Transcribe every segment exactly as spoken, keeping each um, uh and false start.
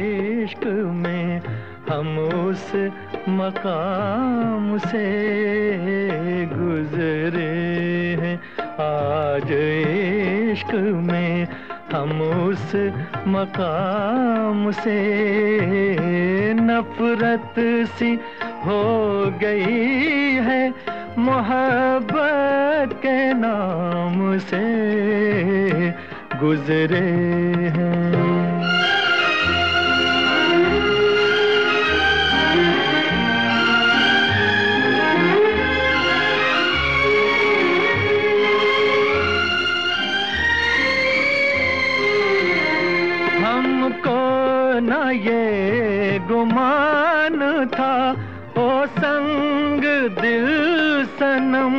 इश्क में हम उस मकाम से गुजरे हैं। आज इश्क में हम उस मकाम से नफरत सी हो गई है मोहब्बत के नाम से गुजरे हैं। हमको न ये गुमान था ओ संग दिल सनम,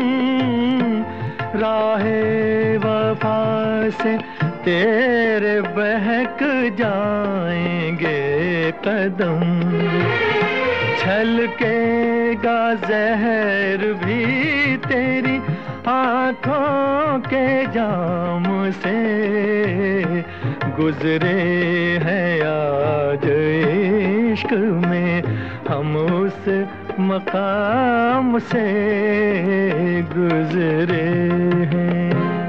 राहे वफा से तेरे बहक जाएंगे कदम। छलकेगा जहर भी तेरी आँखों के जाम से गुजरे हैं। आज इश्क में हम उस मकाम से गुजरे हैं।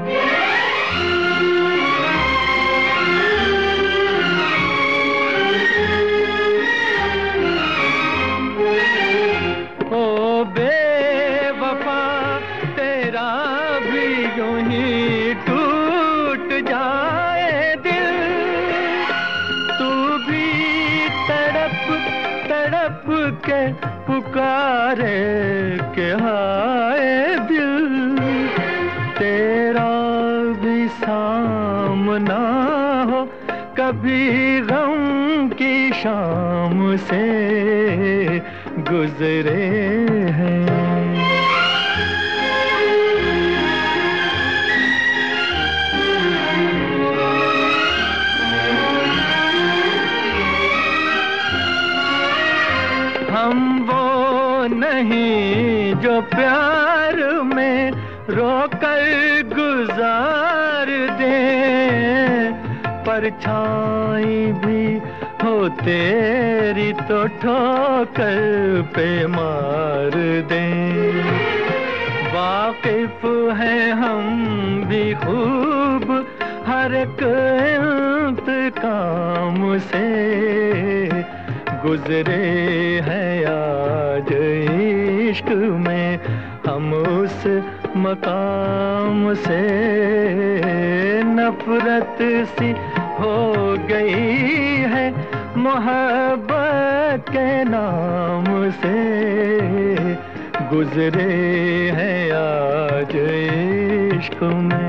ओ बेवफा तेरा भी यूं ही टूट जाए दिल, तू भी तड़प तड़प के पुकारे के हाय दिल, तेरा भी सामना हो कभी गम की शाम से गुजरे हैं। हम वो नहीं जो प्यार में रोकर गुजार दे, परछाई भी हो तेरी तो ठोकर पे मार दे। वाकिफ है हम भी खूब हर एक इंतकाम से गुजरे हैं। आज इश्क में हम उस मकाम से नफरत सी हो गई है मोहब्बत के नाम से गुजरे हैं। आज इश्क में